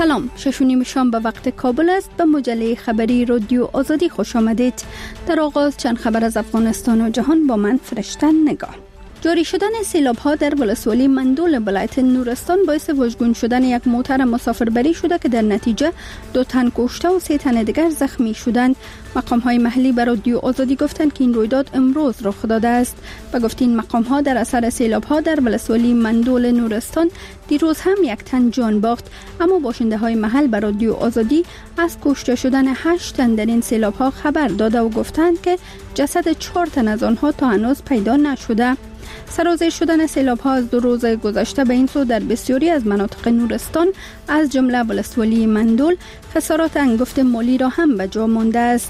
سلام، 6:30 شام به وقت کابل است. به مجله خبری رادیو آزادی خوش آمدید. در آغاز چند خبر از افغانستان و جهان با من فرشته نگاه. جاری شدن سیلاب‌ها در ولسوالی مندول ولایت نورستان باعث وژگون شدن یک موتر مسافربری شده که در نتیجه 2 تن کشته و 3 تن دیگر زخمی شدند. مقام‌های محلی به رادیو آزادی گفتند که این رویداد امروز رخ داده است. به گفته این مقام‌ها در اثر سیلاب‌ها در ولسوالی مندول نورستان دیروز هم 1 تن جان باخت، اما باشنده‌های محل به رادیو آزادی از کشته شدن 8 تن در این سیلاب‌ها خبر داده و گفتند که جسد 4 تن از آنها تا هنوز پیدا نشده. سرازیر شدن سیلاب‌ها از 2 روز گذشته به این سو در بسیاری از مناطق نورستان از جمله ولسوالی مندول خسارات انگفت مالی را هم به جا مانده است.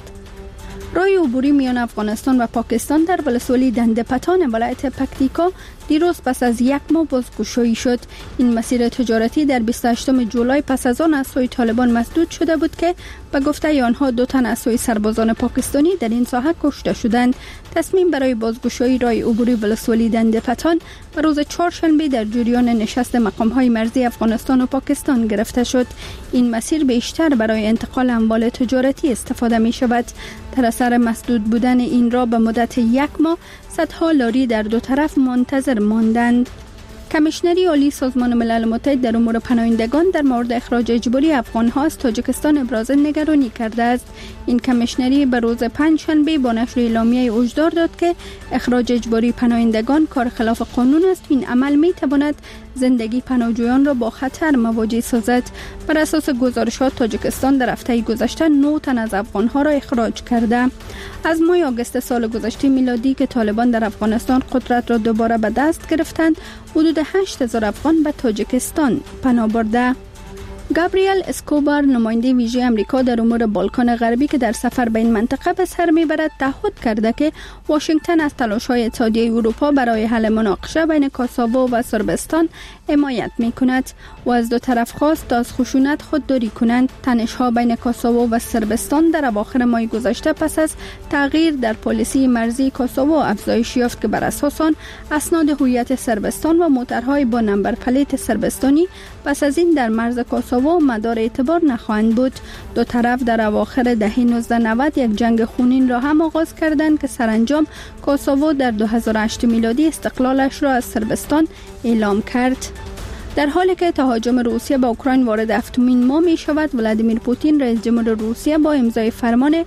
راه عبوری میان افغانستان و پاکستان در ولسوالی دندپتان ولایت پکتیکا دیروز پس از 1 ماه بازگشایی شد. این مسیر تجارتی در 28 جولای پس از آن از سوی طالبان مسدود شده بود که به گفته آنها 2 تن از سوی سربازان پاکستانی در این ساحه کشته شدند. تصمیم برای بازگشایی راه عبوری ولسوالی دندپتان به روز چهارشنبه در جریان نشست مقام‌های مرزی افغانستان و پاکستان گرفته شد. این مسیر بیشتر برای انتقال اموال تجارتی استفاده می شود. در اثر مسدود بودن این راه به مدت 1 ماه صدها لاری در 2 طرف منتظر ماندند. کمیشنری عالی سازمان ملل متحد در امور پناهندگان در مورد اخراج اجباری افغان‌ها از تاجیکستان ابراز نگرانی کرده است. این کمیشنری به روز پنجشنبه با نشر اعلامیه هشدار داد که اخراج اجباری پناهندگان کار خلاف قانون است. این عمل می‌تواند زندگی پناهجویان را با خطر مواجه سازد. بر اساس گزارشات تاجیکستان در هفته گذشته 9 تن از افغان‌ها را اخراج کرده. از ماه آگوست سال گذشته میلادی که طالبان در افغانستان قدرت را دوباره به دست گرفتند، حدود 8000 افغان به تاجیکستان پناه برده. گابریل اسکوبار، نماینده ویژه امریکا در امور بالکان غربی که در سفر به این منطقه به سر میبرد، تعهد کرده که واشنگتن از تلاش‌های اتحادیه اروپا برای حل مناقشه بین کوسوو و صربستان حمایت میکند و از 2 طرف خواست تا از خشونت خودداری کنند. تنش‌ها بین کوسوو و صربستان در اواخر ماه گذشته پس از تغییر در پالیسی مرزی کوسوو افزایش یافت که بر اساس آن اسناد هویت صربستان و موترهای با نمبر پلیت صربستانی پس از این در مرز کوسوو مدار اعتبار نخواهند بود. 2 طرف در اواخر دهه 1990 یک جنگ خونین را هم آغاز کردند که سرانجام کوسوو در 2008 میلادی استقلالش را از صربستان اعلام کرد. در حالی که تهاجم روسیه به اوکراین وارد 7مین ماه می شود، ولادیمیر پوتین رئیس جمهور روسیه با امضای فرمان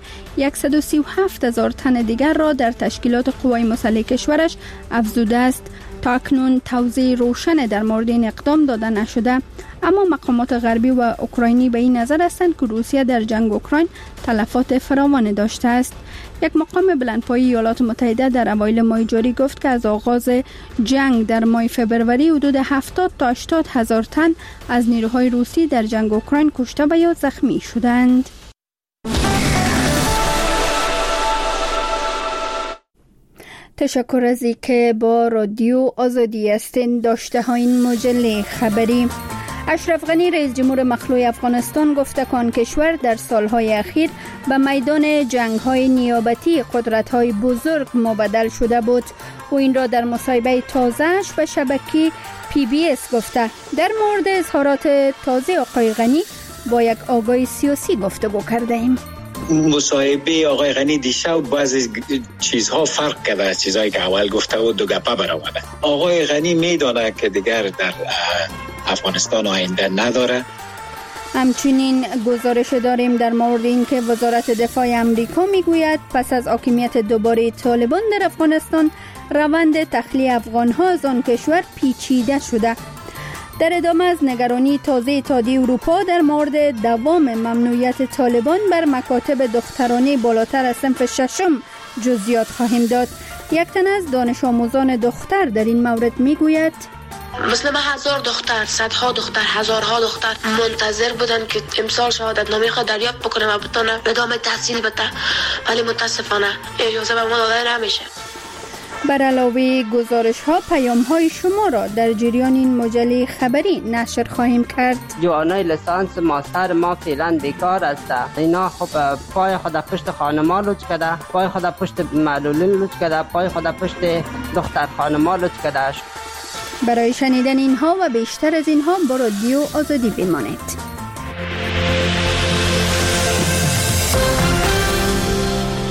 137,000 تن دیگر را در تشکیلات قوای مسلح کشورش افزوده است. تا اکنون توضیح روشن در مورد این اقدام داده نشده، اما مقامات غربی و اوکراینی به این نظر هستند که روسیه در جنگ اوکراین تلفات فراوان داشته است. یک مقام بلندپایه ایالات متحده در اوایل ماه جاری گفت که از آغاز جنگ در ماه فوریه حدود 70 تا 80 هزار تن از نیروهای روسی در جنگ اوکراین کشته و یا زخمی شدند. تشکر از اینکه با رادیو آزادی هستین. داشته ها این مجله خبری. اشرف غنی رئیس جمهور مخلوع افغانستان گفته که آن کشور در سالهای اخیر به میدان جنگ‌های نیابتی قدرت‌های بزرگ مبدل شده بود و این را در مصاحبه تازه‌اش به شبکه PBS گفته. در مورد اظهارات تازه آقای غنی با یک آگاه سیاسی گفتگو کرده ایم. مصاحبه آقای غنی دیشب بعضی چیزها فرق کرده از چیزهایی که اول گفته و 2 گپه برآورده. آقای غنی میدونه که دیگر در افغانستان آینده نداره. همچنین گزارش داریم در مورد این که وزارت دفاع امریکا میگوید پس از حاکمیت دوباره طالبان در افغانستان روند تخلیه افغان‌ها از آن کشور پیچیده شده. در ادامه از نگرانی تازه اتحادیه اروپا در مورد دوام ممنوعیت طالبان بر مکاتب دخترانه بالاتر از صنف 6 جزئیات خواهیم داد. یک تن از دانش آموزان دختر در این مورد میگوید مثل 1000 دختر، صدها دختر، هزارها دختر منتظر بودن که امسال شهادت نامه خود دریافت بکنه و بتونه ادامه تحصیل بده، ولی متاسفانه اجازه به ما داده نمیشه. بر علاوه گزارش ها پیام های شما را در جریان این مجله خبری نشر خواهیم کرد. جوانای لیسانس ماستر ما فعلا بیکار است. اینا خب پای خود پشت خانما لوچ کرده، پای خود پشت معلولین لوچ کرده، پای خود پشت دختر خانما لوچ کرده. برای شنیدن اینها و بیشتر از اینها با رادیو آزادی بمانید.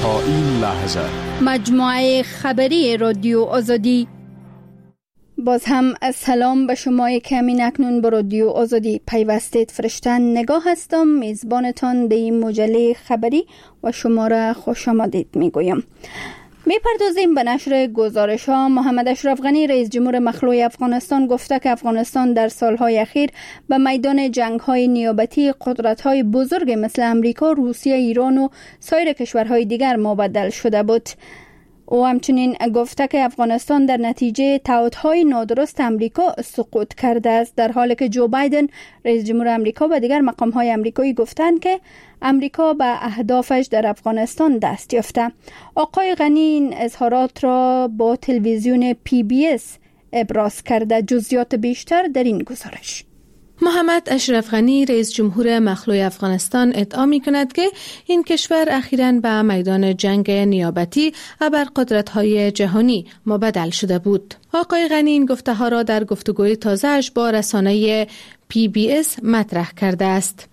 تا این لحظه. مجموعه خبری رادیو آزادی. باز هم سلام به شما که همین اکنون به رادیو آزادی پیوستید. فرشته نگاه هستم، میزبانتان در این مجله خبری و شما را خوش آمدید میگویم. میپردازیم به نشر گزارش ها. محمد اشرف غنی رئیس جمهور مخلوع افغانستان گفته که افغانستان در سالهای اخیر به میدان جنگ های نیابتی قدرت های بزرگ مثل امریکا، روسیه، ایران و سایر کشورهای دیگر مبدل شده بود. او همچنین گفته که افغانستان در نتیجه تعهدهای نادرست امریکا سقوط کرده است، در حالی که جو بایدن رئیس جمهور امریکا و دیگر مقام‌های امریکایی گفتند که امریکا به اهدافش در افغانستان دست یافته. آقای غنی این اظهارات را با تلویزیون PBS ابراز کرده. جزئیات بیشتر در این گزارش. محمد اشرف غنی رئیس جمهور مخلوع افغانستان ادعا می‌کند که این کشور اخیراً به میدان جنگ نیابتی ابرقدرت‌های جهانی مبدل شده بود. آقای غنی این گفته‌ها را در گفتگوی تازه‌اش با رسانه PBS مطرح کرده است.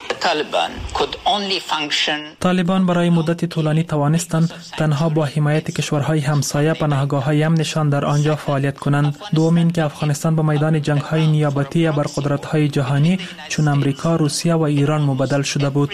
طالبان برای مدت طولانی توانستند تنها با حمایت کشورهای همسایه پناهگاه‌های امنشان در آنجا فعالیت کنند. دوم این که افغانستان به میدان جنگ‌های نیابتی ابرقدرت‌های جهانی چون امریکا، روسیه و ایران مبدل شده بود.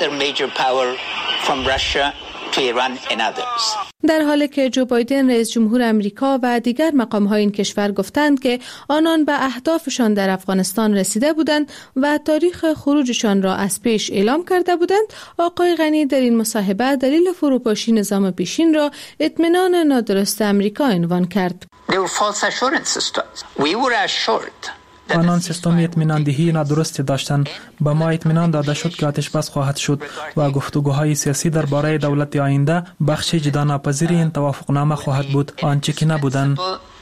در حالی که جو بایدن رئیس جمهور امریکا و دیگر مقام‌های این کشور گفتند که آنان به اهدافشان در افغانستان رسیده بودند و تاریخ خروجشان را از پیش اعلام کرده بودند، آقای غنی در این مصاحبه دلیل فروپاشی نظام پیشین را اطمینان نادرست امریکا عنوان کرد. آنان سیستم اطمینان دهی نادرستی داشتند. به ما اطمینان داده شد که آتش بس خواهد شد و گفتگوهای سیاسی درباره دولت آینده بخش جدا ناپذیر این توافقنامه خواهد بود، آنچه که نبودند.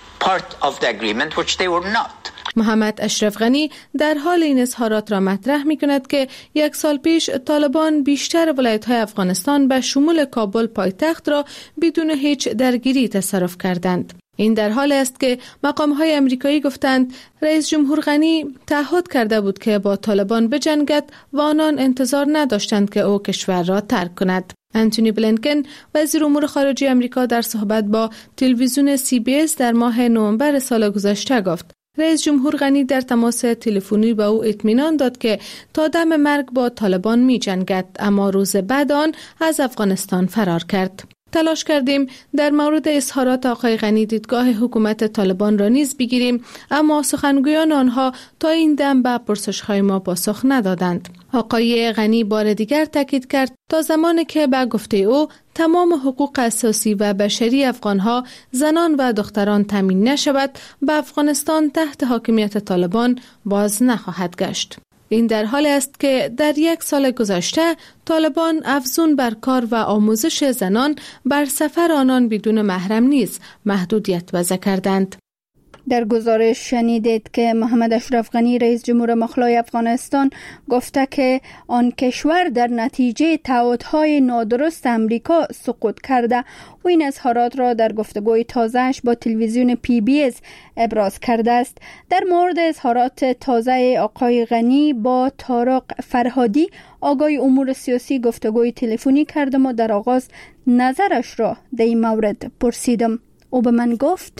محمد اشرف غنی در حال این اظهارات را مطرح می کند که یک سال پیش طالبان بیشتر ولایت‌های افغانستان به شمول کابل پایتخت را بدون هیچ درگیری تصرف کردند. این در حال است که مقام‌های امریکایی گفتند رئیس جمهور غنی تعهد کرده بود که با طالبان بجنگد و آنان انتظار نداشتند که او کشور را ترک کند. انتونی بلینکن وزیر امور خارجه امریکا در صحبت با تلویزیون CBS در ماه نوامبر سال گذشته گفت رئیس جمهور غنی در تماس تلفنی به او اطمینان داد که تا دم مرگ با طالبان می جنگد، اما روز بعد آن از افغانستان فرار کرد. تلاش کردیم در مورد اظهارات آقای غنی دیدگاه حکومت طالبان را نیز بگیریم، اما سخنگویان آنها تا این دم به پرسش‌های ما پاسخ ندادند. آقای غنی بار دیگر تاکید کرد تا زمانی که به گفته او تمام حقوق اساسی و بشری افغانها، زنان و دختران تامین نشود، به افغانستان تحت حاکمیت طالبان باز نخواهد گشت. این در حالی است که در یک سال گذشته طالبان افزون بر کار و آموزش زنان بر سفر آنان بدون محرم نیز محدودیت وضع کردند. در گزارش شنیدید که محمد اشرف غنی رئیس جمهور مخلوع افغانستان گفته که آن کشور در نتیجه تعهدهای نادرست امریکا سقوط کرده و این اظهارات را در گفتگوی تازه‌اش با تلویزیون PBS ابراز کرده است. در مورد اظهارات تازه آقای غنی با طارق فرهادی آگای امور سیاسی گفتگوی تلفنی کردم و در آغاز نظرش را در این مورد پرسیدم. او به من گفت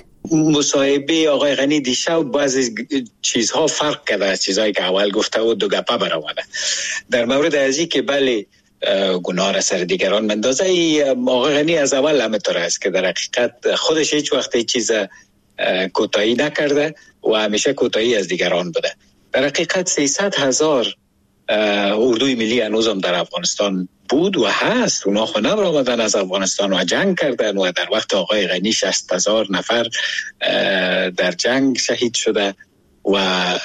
مصاحبه آقای غنی دیشب بعضی چیزها فرق کرده از چیزهایی که اول گفته و دو گپه برآمده. در مورد ازی که بله گناه را سر دیگران مندازه، آقای غنی از اول همینطور است که در حقیقت خودش هیچ وقت چیز کوتاهی نکرده و همیشه کوتاهی از دیگران بوده. در حقیقت 300,000 اردوی ملی هنوز هم در افغانستان بود و هست. اونا خو نبرآمدن از افغانستان و جنگ کردن و در وقت آقای غنی 60,000 نفر در جنگ شهید شده و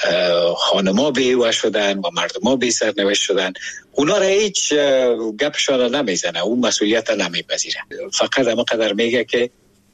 خانما بیوه شدن و مردما بی سرنوشت شدن. اونا را هیچ گپشان نمیزنه، اون مسئولیت نمیپذیره. فقط همه قدر میگه که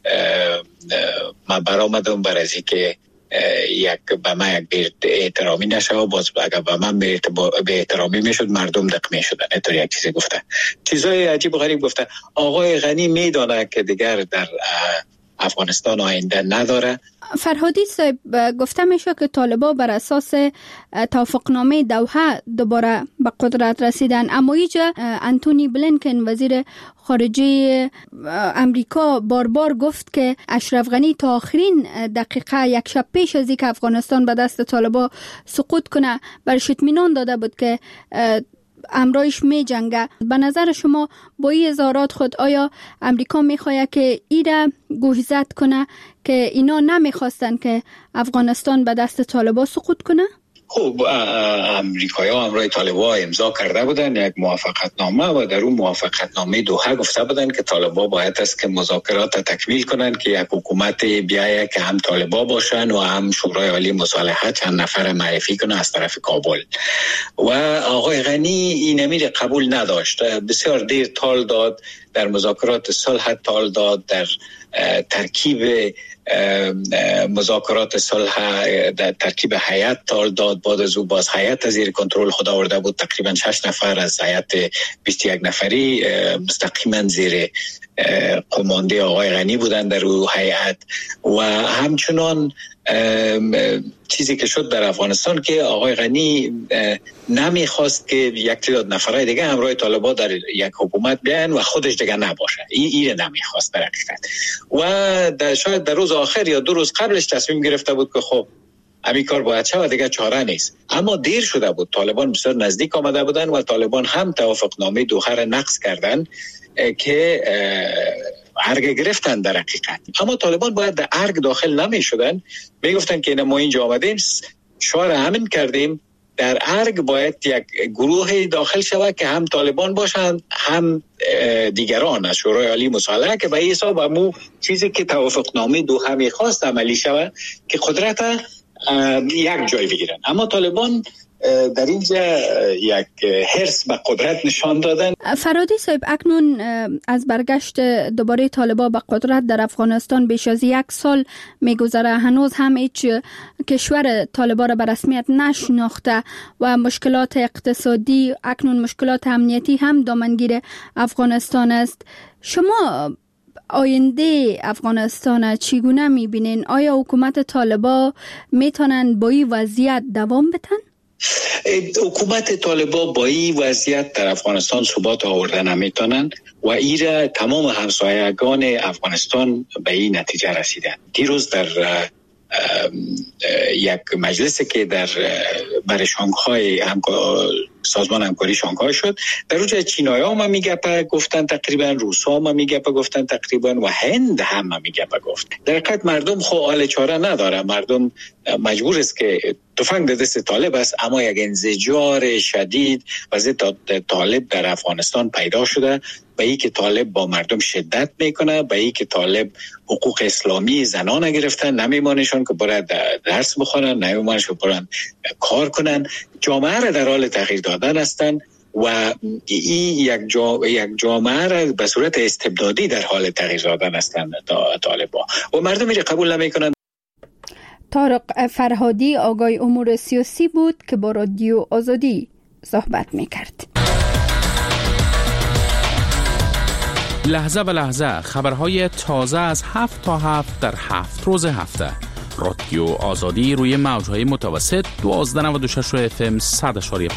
من برآمدم برای از که به من یک احترامی نشه و باز اگر به من به احترامی میشد مردم دق میشدن. اینطور یک چیزی گفته، چیزای عجیب و غریب گفته. آقای غنی میدانه که دیگر در افغانستان آینده نداره. فرهادی صاحب، گفته میشه که طالبان بر اساس توافقنامه دوحه دوباره به قدرت رسیدن، اما اینجا انتونی بلینکن وزیر خارجه امریکا بار گفت که اشرف غنی تا آخرین دقیقه یک شب پیش از اینکه افغانستان به دست طالبان سقوط کنه برش اطمینان داده بود که امرایش می جنگه. به نظر شما با این اظهارات خود آیا امریکا میخواد که ایره گوشزد کنه که اینا نمیخواستن که افغانستان به دست طالبان سقوط کنه؟ خب امریکایی‌ها همراه طالبان امضا کرده بودن یک موافقتنامه و در اون موافقتنامه دوحه گفته بودن که طالبان باید است که مذاکرات تکمیل کنن که یک حکومت بیایه که هم طالبان باشن و هم شورای عالی مصالحه چند نفر معرفی کنه از طرف کابل. و آقای غنی این امیر قبول نداشت، بسیار دیر تال داد، در مذاکرات صلح تال داد، در ترکیب مذاکرات صلح در ترکیب هیئت تال داد. بعد از او باز هیئت زیر کنترل خود آورده بود، تقریبا 6 نفر از هیئت 21 نفری مستقیما زیر قمانده آقای غنی بودن در او هیئت. و همچنان چیزی که شد در افغانستان که آقای غنی نمیخواست که یک تعداد نفرای دیگه همراه طالبان در یک حکومت بیان و خودش دیگه نباشه، این نمیخواست در حقیقت. و شاید در روز آخر یا 2 روز قبلش تصمیم گرفته بود که خب همین کار باید شد و دیگه چاره نیست. اما دیر شده بود، طالبان بسیار نزدیک آمده بودن و طالبان هم توافقنامه دوحه را نقض کردن که ارگ گرفتن در حقیقت. اما طالبان باید در ارگ داخل نمی شدن، می گفتن که ما اینجا آمدیم شعار همین کردیم، در ارگ باید یک گروه داخل شود که هم طالبان باشند هم دیگران از شورای عالی مصالحه، که به این حساب همون چیزی که توافقنامه دوحه میخواست عملی شود که قدرت یک جای بگیرن. اما طالبان در اینجا یک حرص به قدرت نشان دادن. فرهادی صاحب، اکنون از برگشت دوباره طالبان به قدرت در افغانستان بیش از 1 سال میگذره، هنوز هم هیچ کشور طالبان را به رسمیت نشناخته و مشکلات اقتصادی، اکنون مشکلات امنیتی هم دامنگیر افغانستان است. شما آینده افغانستان چگونه میبینین؟ آیا حکومت طالبان میتونن با این وضعیت دوام بدن؟ حکومت طالبان با این وضعیت در افغانستان ثبات آورده نمیتونن و ایره تمام همسایگان افغانستان به این نتیجه رسیدن. دیروز در یک مجلسی که در برای شانگهای سازمان همکاری شانگهای شد، در اونجا چینایی هم میگه گفتن تقریبا، روسا هم میگه گفتن تقریبا و هند هم میگه گفت. در حقیقت مردم خو حال چاره نداره، مردم مجبور است که تفنگ در دست طالب است، اما یک انزجار شدید وضع طالب در افغانستان پیدا شده، به این که طالب با مردم شدت میکنه، به این که طالب حقوق اسلامی زنان گرفتن، نمیمانشون که باید درس بخونن، نمیمانشون برن کار کنن، جامعه را در حال تغییر دادن هستن و این یک جامعه را به صورت استبدادی در حال تغییر دادن هستن طالبان و مردم را قبول نمیکنن. طارق فرهادی، آگای امور سیاسی بود که با رادیو آزادی صحبت میکرد. لحظه به لحظه خبرهای تازه از 7 تا 7 در 7 روز هفته. رادیو آزادی روی موجهای متوسط 1296 FM 100.5.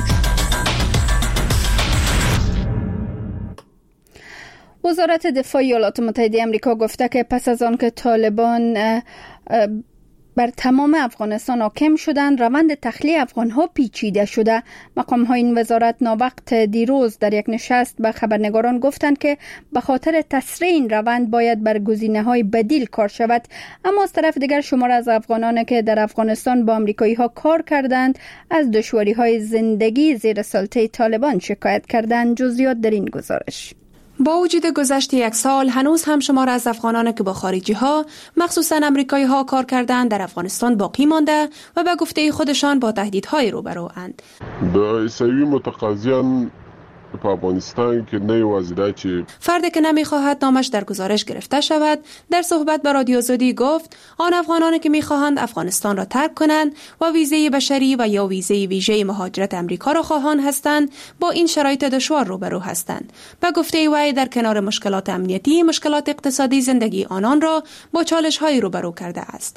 وزارت دفاع ایالات متحده آمریکا گفته که پس از آن که طالبان بر تمام افغانستان حاکم شدن، روند تخلیه افغانها پیچیده شده. مقام‌های این وزارت ناوقت دیروز در یک نشست به خبرنگاران گفتند که به خاطر تسریع این روند باید بر گزینه‌های بدیل کار شود. اما از طرف دیگر شمار از افغانان که در افغانستان با آمریکایی‌ها کار کردند از دشواری‌های زندگی زیر سلطه طالبان شکایت کردند. جزئیات در این گزارش. با وجود گذشت 1 سال هنوز هم شمار از افغانان که با خارجی ها مخصوصاً آمریکایی ها کار کردند در افغانستان باقی مانده و به گفته خودشان با تهدیدهای روبرو اند. د عیسوي متقاضیان افغانستان که نه وزیرای چی فردی که نمیخواهد نامش در گزارش گرفته شود در صحبت با رادیو آزادی گفت آن افغانانی که میخواهند افغانستان را ترک کنند و ویزه بشری و یا ویزه ویژه مهاجرت امریکا را خواهان هستند با این شرایط دشوار روبرو هستند. به گفته وی در کنار مشکلات امنیتی مشکلات اقتصادی زندگی آنان را با چالش‌های روبرو کرده است.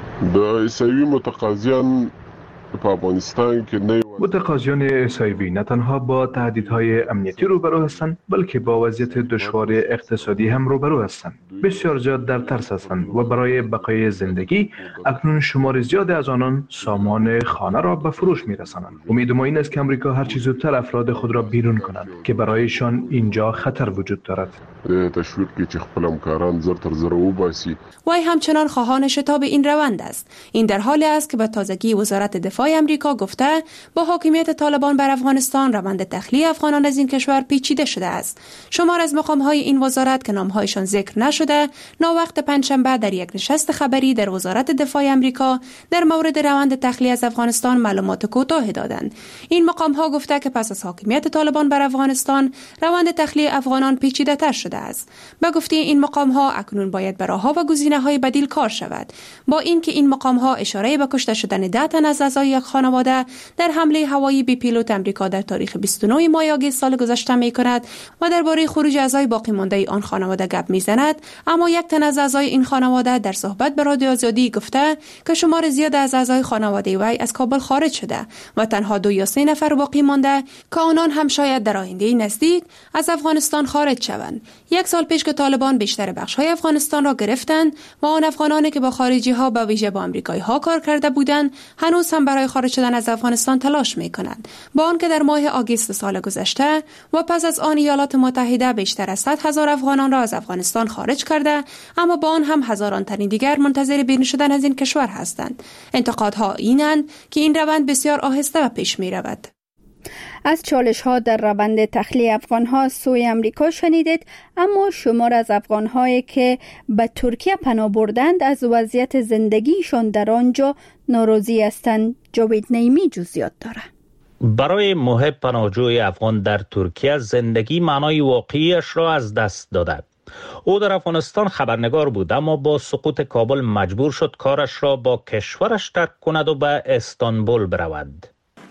د عیسوی متقاضیان په افغانستان کې نه متقاضیان عیسوی نه تنها با تهدیدهای امنیتی روبرو هستند بلکه با وضعیت دشوار اقتصادی هم روبرو هستند. بسیار زیاد در ترس هستند و برای بقای زندگی اکنون شمار زیاد از آنان سامان خانه را به فروش می‌رسانند. امید ما این است که امریکا هر چه زودتر افراد خود را بیرون کنند که برایشان اینجا خطر وجود دارد. تشویق کې چې خپل همکاران زر تر زر وباسي. وی همچنان خواهان شتاب این روند است. این در حالی است که به تازگی وزارت دفاع امریکا گفته با حاکمیت طالبان بر افغانستان روند تخلیه افغانان از این کشور پیچیده شده است. شمار از مقام‌های این وزارت که نام‌هایشان ذکر نشده، ناوقت پنجشنبه در یک نشست خبری در وزارت دفاع امریکا در مورد روند تخلیه از افغانستان معلومات کوتاه دادند. این مقام‌ها گفته که پس از حاکمیت طالبان بر افغانستان روند تخلیه افغانان پیچیده‌تر شده است. به گفته این مقام‌ها اکنون باید بر راه‌ها و گزینه‌های بدیل کار شود. با اینکه این مقام‌ها اشاره به کشته شدن 10 تن از اعضای یک خانواده در حمله هوایی بی پیلوت امریکا در تاریخ 29 ماه آگوست سال گذشته می‌کند و درباره خروج اعضای باقی مانده آن خانواده گپ می‌زند، اما یک تن از اعضای این خانواده در صحبت با رادیو آزادی گفته که شمار زیاد از اعضای خانواده وی از کابل خارج شده و تنها 2 یا 3 نفر باقی مانده که آنان هم شاید در آینده نزدیک از افغانستان خارج شوند. 1 سال پیش که طالبان بیشتر بخش‌های افغانستان را گرفتند و آن افغانانی که با خارجی‌ها به ویژه با آمریکایی‌ها کار کرده بودند هنوز هم برای خارج شدن از افغانستان تلاش می‌کنند. با آنکه در ماه آگوست سال گذشته و پس از آن ایالات متحده بیشتر از 100,000 افغانان را از افغانستان خارج کرده، اما با آن هم هزاران تن دیگر منتظر بیرون شدن از این کشور هستند. انتقادها اینند که این روند بسیار آهسته و پیش می‌رود. از چالش‌ها در روند تخلیه افغان‌ها سوی امریکا شنیدید، اما شمار از افغان‌هایی که به ترکیه پناه بردند از وضعیت زندگیشان در آنجا ناراضی هستند. جاوید نعیمی جزئیات دارد. برای محب پناهجوی افغان در ترکیه زندگی معنای واقعیش را از دست داده. او در افغانستان خبرنگار بود، اما با سقوط کابل مجبور شد کارش را با کشورش ترک کند و به استانبول برود.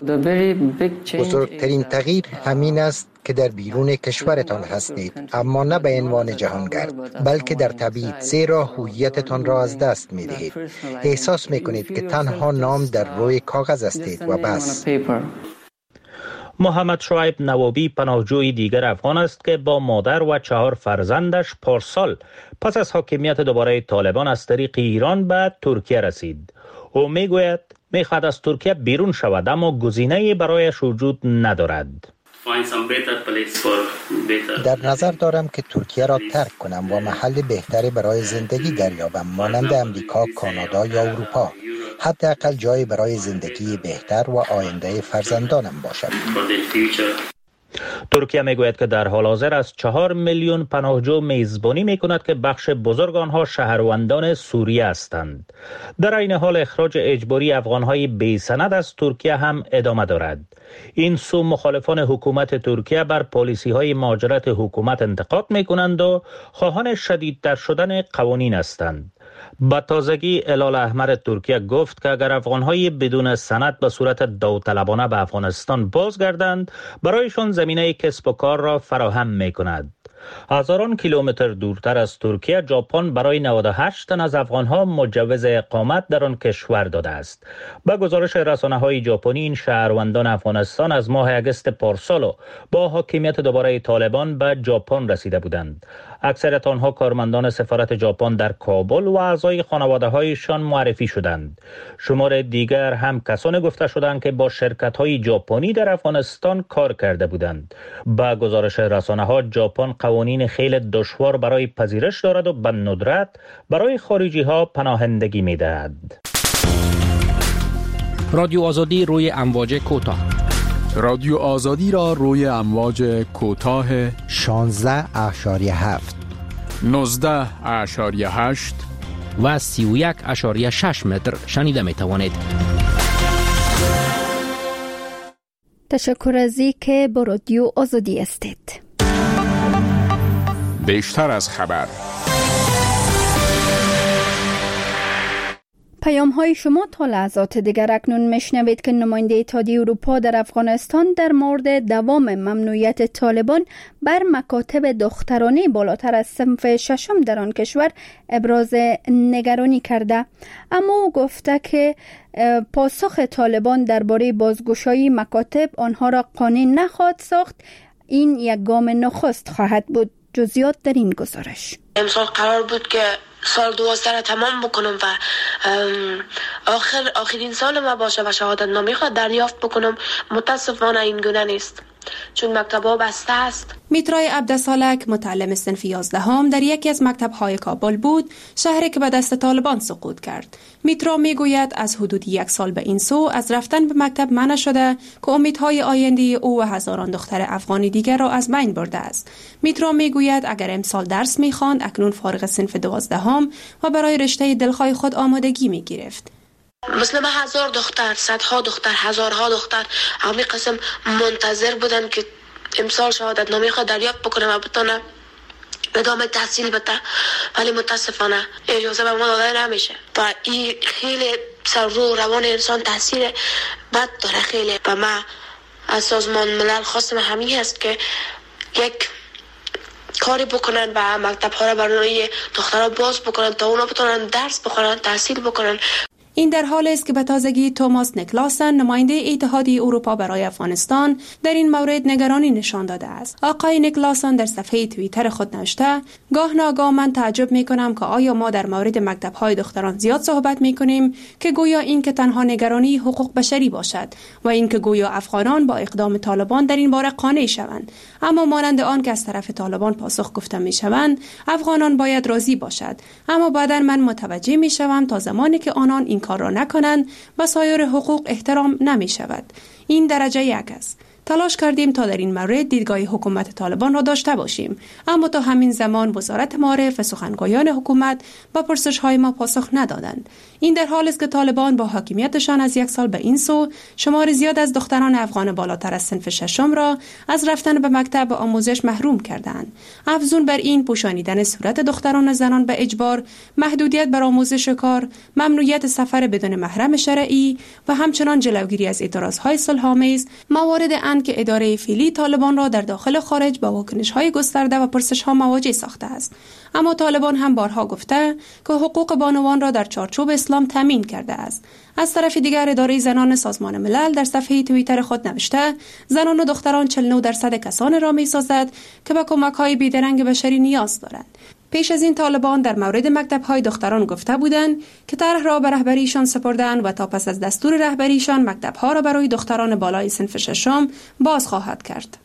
بزرگترین تغییر همین است که در بیرون کشورتان هستید، اما نه به عنوان جهانگرد بلکه در تبعید، زیرا هویتتان را از دست می دهید. احساس می کنید که تنها نام در روی کاغذ هستید و بس. محمد شعیب نوابی پناهجوی دیگر افغان است که با مادر و 4 فرزندش پارسال پس از حاکمیت دوباره طالبان از طریق ایران به ترکیه رسید. او میگوید میخواهد از ترکیه بیرون شود، اما گزینه‌ای برایش وجود ندارد. در نظر دارم که ترکیه را ترک کنم و محل بهتری برای زندگی دریابم، مانند امریکا، کانادا یا اروپا. حداقل جایی برای زندگی بهتر و آینده فرزندانم باشد. ترکیه میگوید که در حال حاضر از 4 میلیون پناهجو میزبانی میکند که بخش بزرگ آنها شهروندان سوریه هستند. در این حال اخراج اجباری افغانهای بی سند از ترکیه هم ادامه دارد. این سو مخالفان حکومت ترکیه بر پالیسی های مهاجرت حکومت انتقاد میکنند و خواهان شدیدتر شدن قوانین هستند. با تازگی هلال احمر ترکیه گفت که اگر افغانهای بدون سند به صورت داوطلبانه به افغانستان بازگردند، برایشان زمینه کسب و کار را فراهم میکند. هزاران کیلومتر دورتر از ترکیه، ژاپن برای 98 تن از افغانها مجوز اقامت در آن کشور داده است. با گزارش رسانه‌های ژاپنی، این شهروندان افغانستان از ماه اگست پارسال با حاکمیت دوباره طالبان به ژاپن رسیده بودند. اکثریت آنها کارمندان سفارت ژاپن در کابل و اعضای خانواده‌هایشان معرفی شدند. شمار دیگر هم کسانی گفته شدند که با شرکت‌های ژاپنی در افغانستان کار کرده بودند. با گزارش رسانه‌ها، ژاپن قوانین خیلی دشوار برای پذیرش دارد و به ندرت برای خارجی‌ها پناهندگی می‌دهد. رادیو آزادی روی امواج کوتاه. رادیو آزادی را روی امواج کوتاه 16.7 19.8 و 31.6 متر شنیده می توانید. تشکر از که با رادیو آزادی هستید. بیشتر از خبر. پیام های شما تا لحظات دیگر. اکنون میشنوید که نماینده اتحادیه اروپا در افغانستان در مورد دوام ممنوعیت طالبان بر مکاتب دخترانه بالاتر از صنف ششم در آن کشور ابراز نگرانی کرده، اما او گفته که پاسخ طالبان درباره بازگشایی مکاتب آنها را قانع نخواهد ساخت. این یک گام نخست خواهد بود. جزئیات در این گزارش. امسال قرار بود که سال 12 را تمام بکنم و آخرین سال ما باشه و شهادت نامه خود دریافت بکنم. متاسفانه این گونه نیست، چون مکتب‌ها بسته است. میترای عبدالسالک، متعلم صنف 11 در یکی از مکتب‌های کابل بود، شهری که به دست طالبان سقوط کرد. میترا میگوید از حدود 1 سال به این سو از رفتن به مکتب منع شده که امیدهای آینده او و هزاران دختر افغانی دیگر را از بین برده است. میترا میگوید اگر امسال درس میخواند اکنون فارغ صنف 12 و برای رشته دلخواه خود آمادگی میگرفت. مثل من هزار دختر، صدها دختر، هزارها دختر همین قسم منتظر بودن که امسال شهادت نامه خود دریافت بکنم و بتونم ادامه تحصیل بده، ولی متاسفانه اجازه به ما داده نمیشه و این خیلی سر رو روان انسان تاثیر بد داره خیلی. و من از سازمان ملل خواستم همین هست که یک کاری بکنن و مکتب ها را برای دخترها باز بکنن تا اونا بتونن درس بخونن، تحصیل بکنن. این در حالی است که به تازگی توماس نیکلاسن، نماینده اتحادیه اروپا برای افغانستان، در این مورد نگرانی نشان داده است. آقای نیکلاسن در صفحه توییتر خود نوشته: گاه ناگاه من تعجب می‌کنم که آیا ما در مورد مکتب‌های دختران زیاد صحبت می‌کنیم که گویا این که تنها نگرانی حقوق بشری باشد و این که گویا افغانان با اقدام طالبان در این باره قانع شوند، اما مانند آن که از طرف طالبان پاسخ گفته می‌شوند افغانان باید راضی باشد. اما بعداً من متوجه می‌شوم تا زمانی که آنان این کار را نکنند و سایر حقوق احترام نمی شود. این درجه 1 است. تلاش کردیم تا در این مورد دیدگاه حکومت طالبان را داشته باشیم، اما تا همین زمان وزارت معارف و سخنگویان حکومت با پرسش‌های ما پاسخ ندادند. این در حالی است که طالبان با حاکمیتشان از 1 سال به این سو شمار زیاد از دختران افغان بالاتر از صنف 6 را از رفتن به مکتب و آموزش محروم کردند. افزون بر این، پوشانیدن صورت دختران و زنان به اجبار، محدودیت بر آموزش کار، ممنوعیت سفر بدون محرم شرعی و همچنان جلوگیری از اعتراض‌های صلح‌آمیز موارد که اداره فعلی طالبان را در داخل و خارج با واکنش‌های گسترده و پرسش‌ها مواجه ساخته است. اما طالبان هم بارها گفته که حقوق بانوان را در چارچوب اسلام تامین کرده است. از طرف دیگر، اداره زنان سازمان ملل در صفحه توییتر خود نوشته: زنان و دختران 49% کسانی را می‌سازد که به کمک‌های بیدرنگ بشری نیاز دارند. پیش از این طالبان در مورد مکتب‌های دختران گفته بودند که طرح را به رهبریشان سپردند و تا پس از دستور رهبریشان مکتب‌ها را برای دختران بالای صنف 6 باز خواهد کرد.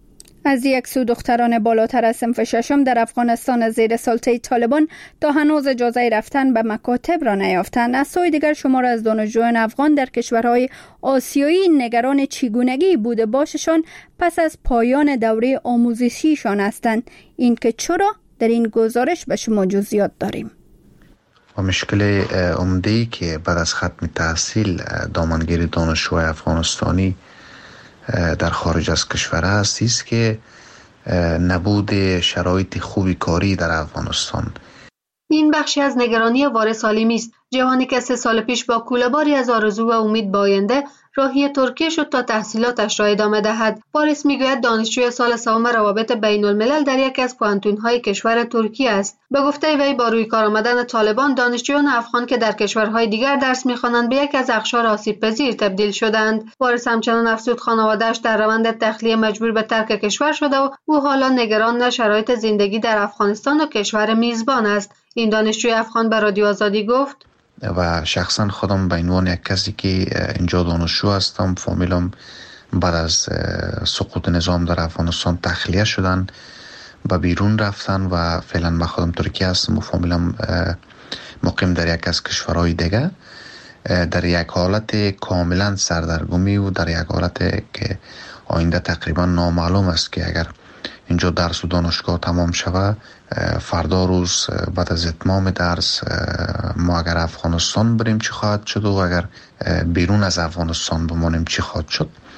از یک سو دختران بالاتر از صنف 6 در افغانستان از زیر سلطه طالبان تا هنوز اجازه رفتن به مکاتب را نیافتند. از سوی دیگر شمار از دانشجویان افغان در کشورهای آسیایی نگران چگونگی بوده باششان پس از پایان دوره آموزشیشان هستند. این که چرا؟ در این گزارش به شما جزئیات داریم. و مشکل عمده‌ای که بعد از ختم تحصیل دامنگیر دانشجوهای افغانستانی در خارج از کشور است که نبود شرایط خوبی کاری در افغانستان. این بخشی از نگرانی وارث سالیمی است، جوانی که 3 سال پیش با کوله‌باری از آرزو و امید به آینده راهی ترکیه شد تا تحصیلاتش را ادامه دهد. وارث میگوید دانشجوی سال 3 روابط بین الملل در یکی از پوهنتون‌های کشور ترکیه است. به گفته وی با روی کار آمدن طالبان دانشجویان افغان که در کشورهای دیگر درس می‌خوانند به یکی از اقشار آسیب‌پذیر تبدیل شدند. وارث همچنان افزود خانواده‌اش در روند تخلیه مجبور به ترک کشور شده و او حالا نگران شرایط زندگی در افغانستان و کشور میزبان است. این دانشجوی افغان به رادیو آزادی گفت: و شخصا خودم به عنوان یک کسی که اینجا دانشجو هستم، فامیلم بعد از سقوط نظام در افغانستان تخلیه شدن، به بیرون رفتن و فعلا من خودم ترکیه هستم و فامیلم مقیم در یک از کشورهای دیگه، در یک حالت کاملا سردرگمی و در یک حالت که آینده تقریبا نامعلوم است که اگر اینجا درس و دانشگاه تمام شود، فردا روز بعد از اتمام درس ما اگر افغانستان بریم چی خواهد شد و اگر بیرون از افغانستان بمانیم چی خواهد شد.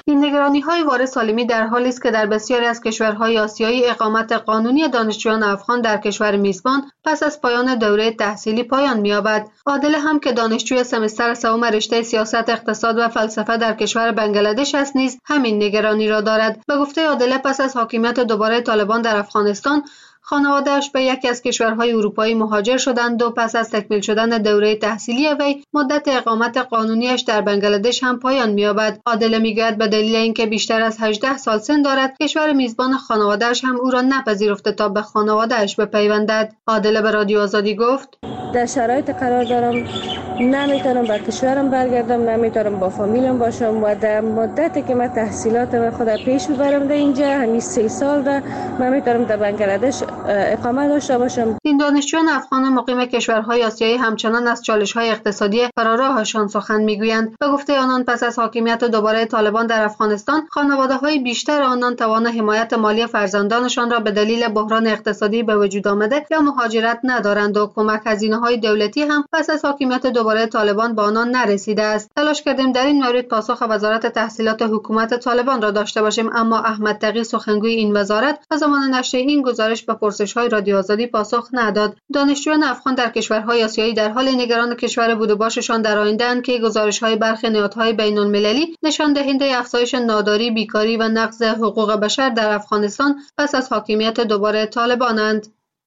این نگرانی‌های وارث سالمی در حالی است که در بسیاری از کشورهای آسیایی اقامت قانونی دانشجویان افغان در کشور میزبان پس از پایان دوره تحصیلی پایان می‌یابد. عادله هم که دانشجوی سمستر سوم رشته سیاست، اقتصاد و فلسفه در کشور بنگلادش است نیز همین نگرانی را دارد. به گفته عادله پس از حاکمیت دوباره طالبان در افغانستان خانواده‌اش به یکی از کشورهای اروپایی مهاجر شدند و پس از تکمیل شدن دوره تحصیلی وی مدت اقامت قانونیش در بنگلادش هم پایان می‌یابد. عادله می‌گوید به دلیل اینکه بیشتر از 18 سال سن دارد کشور میزبان خانواده‌اش هم او را نپذیرفته تا به خانواده‌اش بپیوندد. عادله به رادیو آزادی گفت در شرایط قرار دارم، نمیتونم به کشورم برگردم، نمیتونم با فامیلم باشم و در مدتی که من تحصیلاتم خود پیش ببرم در اینجا همین 3 سال را من میتونم در بنگلادش اقامت داشته باشم. این دانشجویان افغان مقیم کشورهای آسیایی همچنان از چالش‌های اقتصادی فراراهشان سخن میگویند. به گفته آنان پس از حاکمیت دوباره طالبان در افغانستان خانواده‌های بیشتر آنان توان حمایت مالی فرزندانشان را به دلیل بحران اقتصادی به وجود آمده یا مهاجرت ندارند و کمک هزینه‌های دولتی هم پس از حاکمیت دوباره طالبان به آنان نرسیده است. تلاش کردیم در این مورد پاسخ وزارت تحصیلات حکومت طالبان را داشته باشیم، اما احمد تقی سخنگوی این وزارت از زمان نشر این گزارش به پرسش‌های رادیو آزادی پاسخ نداد. دانشجویان افغان در کشورهای آسیایی در حال نگران کشور بود و باششان در آینده‌اند که گزارش‌های برخی نهادهای بین‌المللی نشان دهنده افزایش ناداری، بیکاری و نقض حقوق بشر در افغانستان پس از حاکمیت دوباره طالبانند.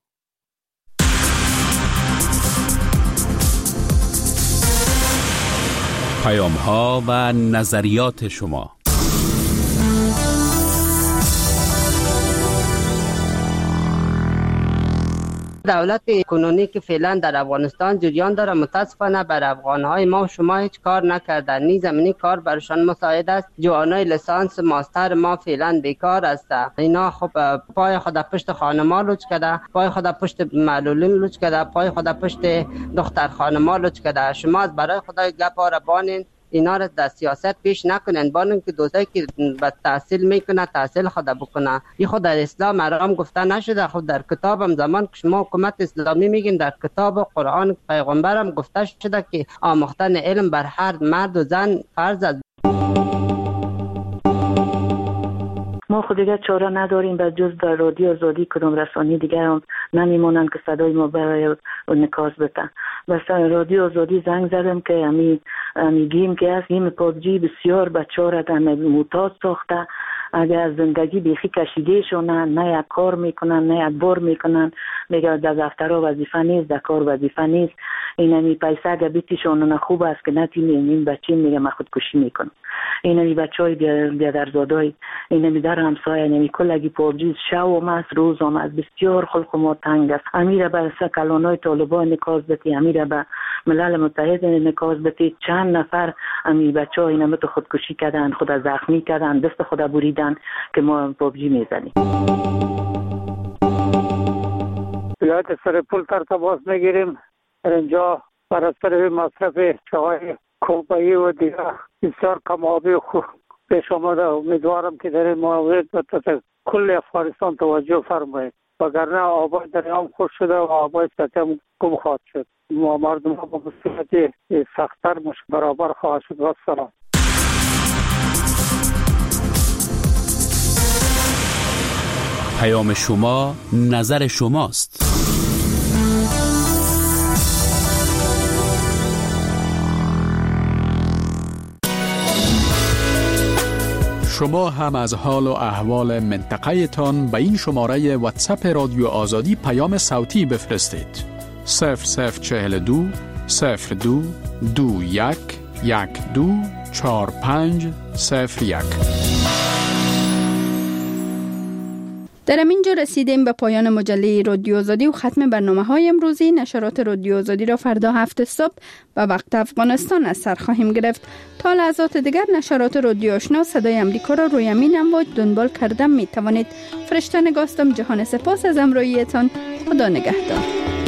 پیام‌ها و نظریات شما. دولت کنونی که فعلا در افغانستان جریان داره متاسفانه بر افغانهای ما و شما هیچ کار نکردن، نی زمینی کار برشان مساعد است. جوانای لیسانس ماستر ما فعلا بیکار است. اینا خب پای خود پشت خانما لوچ کرده، پای خود پشت معلولین لوچ کرده، پای خود پشت دختر خانما لوچ کرده. شما از برای خدای گپا را بانین، اینا را در سیاست پیش نکنن، بانن که دوستایی که به تحصیل میکنه تحصیل خود بکنه. این خود در اسلام حرام گفته نشده. خود در کتابم زمان که شما حکومت اسلامی میگین در کتاب و قرآن پیغمبرم گفته شده که آموختن علم بر هر مرد و زن فرض است. ما خود دیگر چاره نداریم به جز در رادیو آزادی کدام رسانه دیگر هم نمیمونن که صدای ما برای نکاس بتن. بس رادیو آزادی زنگ زدم که میگیم که از این پابجی بسیار بچه ها را در معتاد ساخته. اگر از زندگی بیخی کشیده شونن، نه یک کار میکنن نه یک بار میکنن، میگه در دفترها وظیفه نیست، در کار وظیفه نیست. اینمی پیسه اگر بیتیشون خوب است که نتیمی این بچه میگه من خودکشی میکنم. اینمی بچه های بیادرزادای اینمی در همسایه اینمی کلگی پابجی شو است روز هم از بسیار خلق ما تنگ است. امیره به کلانای طالبان نکاز بتی، امیره به ملل متحد نکاز بتی. چند نفر امی بچه ها اینمی تو خودکشی کردن، خود زخمی کردن، دست خود بریدن که ما پابجی میزنیم. ولایت سرپل تماس میگیریم. اینجا بر اثر مصرف چای کوبایی و دیگر بسیار کم‌آبی خوب پیش آمده. امیدوارم که در این مورد کل افغانستان توجه فرمایید، وگرنه آبای دریام خوش شده و آبای سطحی هم کم خواهد شد. مردم ها با مصیبت سخت‌تر برابر خواهد شد. و سلام. پیام شما نظر شماست. شما هم از حال و احوال منطقه تان به این شماره واتساپ رادیو آزادی پیام صوتی بفرستید. 0042 02 21 12 45 01. در همینجا رسیدیم به پایان مجله رادیو آزادی و ختم برنامه‌های امروزی. نشرات رادیو آزادی را فردا 7 صبح به وقت افغانستان از سر خواهیم گرفت. تا لحظات دیگر نشرات رادیو آشنا صدای امریکا را روی امین امواج دنبال کردن می توانید. فرشته نگاستم. جهان سپاس از همراهیتان. خدا نگهدار.